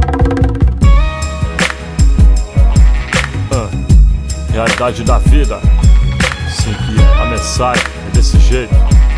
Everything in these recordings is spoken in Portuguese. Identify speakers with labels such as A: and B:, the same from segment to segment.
A: Realidade da vida, assim que é. A mensagem é desse jeito.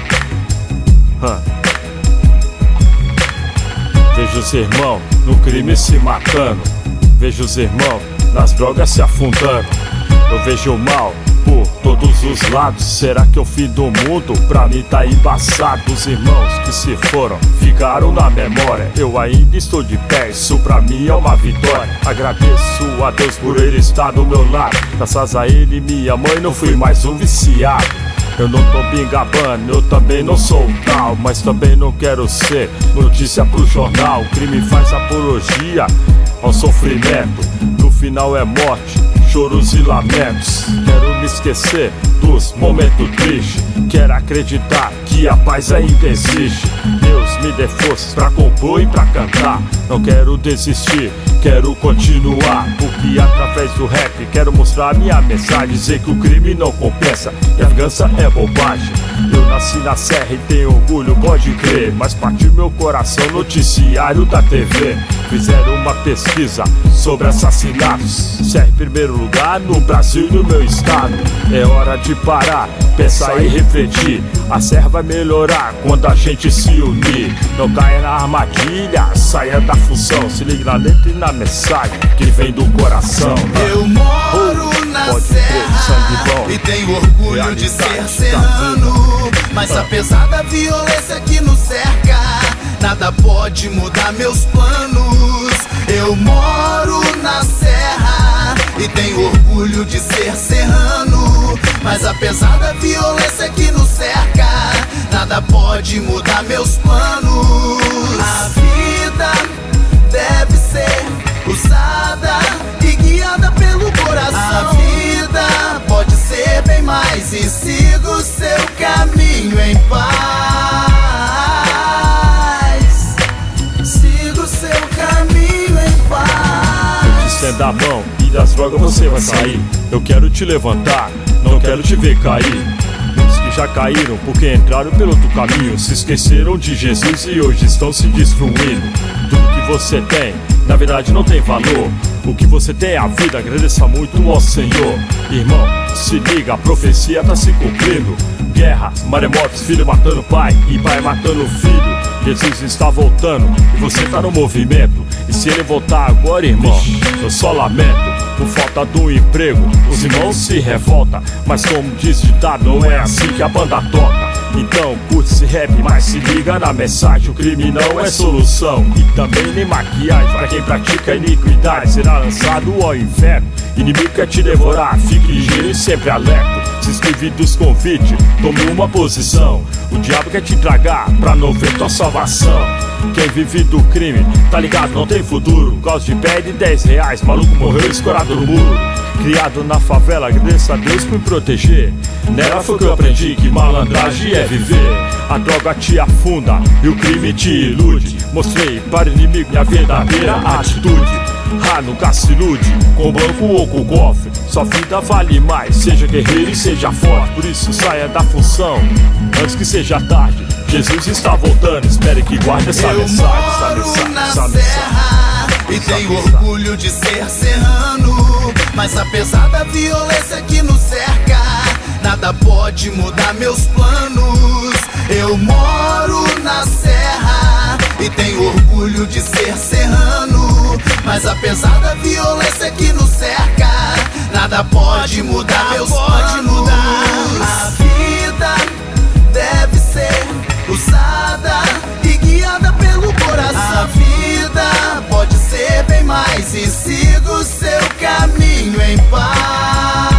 A: Vejo os irmãos no crime se matando, vejo os irmãos nas drogas se afundando. Eu vejo o mal por todos os lados. Será que é o fim do mundo? Pra mim tá embaçado. Os irmãos que se foram ficaram na memória. Eu ainda estou de pé, isso pra mim é uma vitória. Agradeço a Deus por ele estar do meu lado. Graças a ele e minha mãe não fui mais um viciado. Eu não tô me gabando, eu também não sou um tal, mas também não quero ser notícia pro jornal. O crime faz apologia ao sofrimento, no final é morte, choros e lamentos. Quero me esquecer dos momentos tristes, quero acreditar que a paz ainda existe. Deus me dê forças pra compor e pra cantar. Não quero desistir, quero continuar, porque através do rap quero mostrar minha mensagem. Dizer que o crime não compensa e a vingança é bobagem. Eu nasci na serra e tenho orgulho, pode crer, mas partiu meu coração noticiário da TV. Fizeram uma pesquisa sobre assassinatos, serra em primeiro lugar no Brasil e no meu estado. É hora de parar, pensar e refletir. A serra vai melhorar quando a gente se unir. Não caia na armadilha, saia da função. Se ligue na letra e na mensagem que vem do coração.
B: Eu moro na serra e tenho orgulho de ser serrano, mas apesar da violência que nos cerca, nada pode mudar meus planos. Eu moro na serra e tenho orgulho de ser serrano, mas apesar da violência que nos cerca, nada pode mudar meus planos. A vida deve ser usada e guiada pelo coração. A vida pode ser bem mais e siga o seu caminho em paz. Siga o seu caminho em paz.
A: Eu te estendo a mão e das drogas você vai sair. Eu quero te levantar, não quero te ver cair. Muitos que já caíram porque entraram pelo outro caminho, se esqueceram de Jesus e hoje estão se destruindo. Tudo que você tem, na verdade não tem valor. O que você tem é a vida, agradeça muito ao Senhor. Irmão, se liga, a profecia tá se cumprindo. Guerra, maremotos, filho matando pai e pai matando filho. Jesus está voltando e você tá no movimento. E se ele voltar agora, irmão, eu só lamento. Por falta do emprego, os irmãos se revoltam, mas como diz o ditado, não é assim que a banda toca. Então curte esse rap, mas se liga na mensagem. O crime não é solução e também nem maquiagem. Pra quem pratica iniquidade será lançado ao inferno. Inimigo quer te devorar, fique ligeiro e sempre alerta. Se inscreve dos convites, tome uma posição. O diabo quer te tragar pra não ver tua salvação. Quem vive do crime, tá ligado, não tem futuro. Gosto de pé de 10 reais, maluco morreu escorado no muro. Criado na favela, agradeço a Deus por me proteger. Nela foi que eu aprendi que malandragem é viver. A droga te afunda e o crime te ilude. Mostrei para o inimigo minha verdadeira atitude. Nunca se ilude com banco ou com cofre. Sua vida vale mais, seja guerreiro e seja forte. Por isso saia da função antes que seja tarde. Jesus está voltando, espere que guarde essa mensagem.
B: Eu moro na serra e tenho orgulho de ser serrano, mas apesar da violência que nos cerca, nada pode mudar meus planos. Eu moro na serra e tenho orgulho de ser serrano, mas apesar da violência que nos cerca, nada pode mudar meus planos. A vida deve ser usada e guiada pelo coração. A vida pode ser bem mais e siga o seu caminho em paz.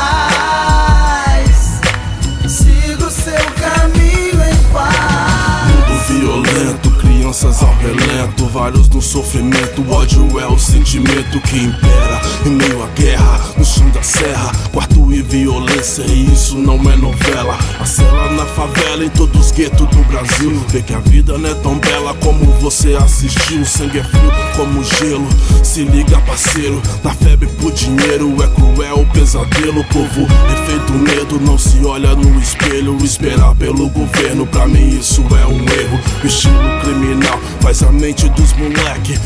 B: Siga o seu caminho em paz.
C: Mundo violento, crianças ao relento, vários no sofrimento. O ódio é o sentimento que impera em meio à guerra, no chão da serra, quarto e violência, e isso não é novela. A cela na favela, em todos os guetos do Brasil. Vê que a vida não é tão bela como você assistiu. O sangue é frio como gelo, se liga parceiro. Na febre por dinheiro é cruel o pesadelo. O povo refém do medo, não se olha no espelho. Esperar pelo governo, pra mim isso é um erro. O estilo criminal faz a mente dos moleque, torna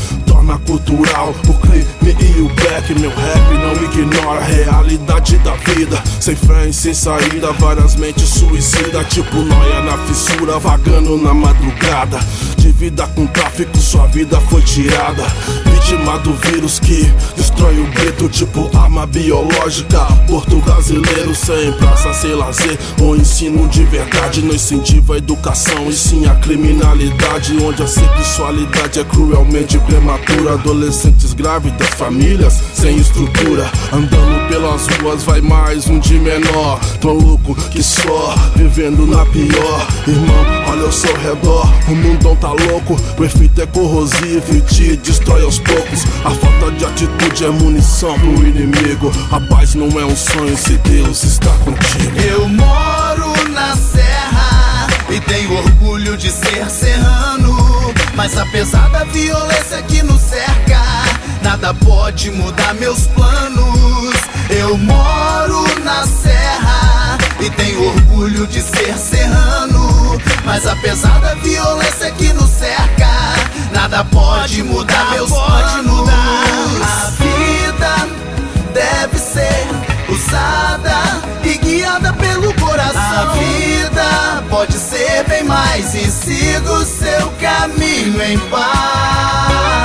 C: sistema cultural, o crime e o black. Meu rap não ignora a realidade da vida. Sem fé e sem saída, várias mentes suicida. Tipo noia na fissura, vagando na madrugada. De vida com tráfico, sua vida foi tirada. Vítima do vírus que destrói o gueto, tipo arma biológica. Porto brasileiro sem praça, sem lazer ou ensino de verdade. Não incentiva a educação e sim a criminalidade, onde a sexualidade é cruelmente prematura. Adolescentes grávidas, famílias sem estrutura. Andando pelas ruas vai mais um de menor, tão louco que só, vivendo na pior. Irmão, olha ao seu redor, o mundão tá louco. O efeito é corrosivo e te destrói aos poucos. A falta de atitude é munição pro inimigo. A paz não é um sonho se Deus está contigo.
B: Eu moro na serra e tenho orgulho de ser serrano, mas apesar da violência que nos cerca, nada pode mudar meus planos. Eu moro na serra e tenho orgulho de ser serrano, mas apesar da violência que nos cerca, nada pode mudar meus planos. A vida deve ser usada e guiada pelo coração. A vida pode ser bem mais e siga o seu caminho em paz.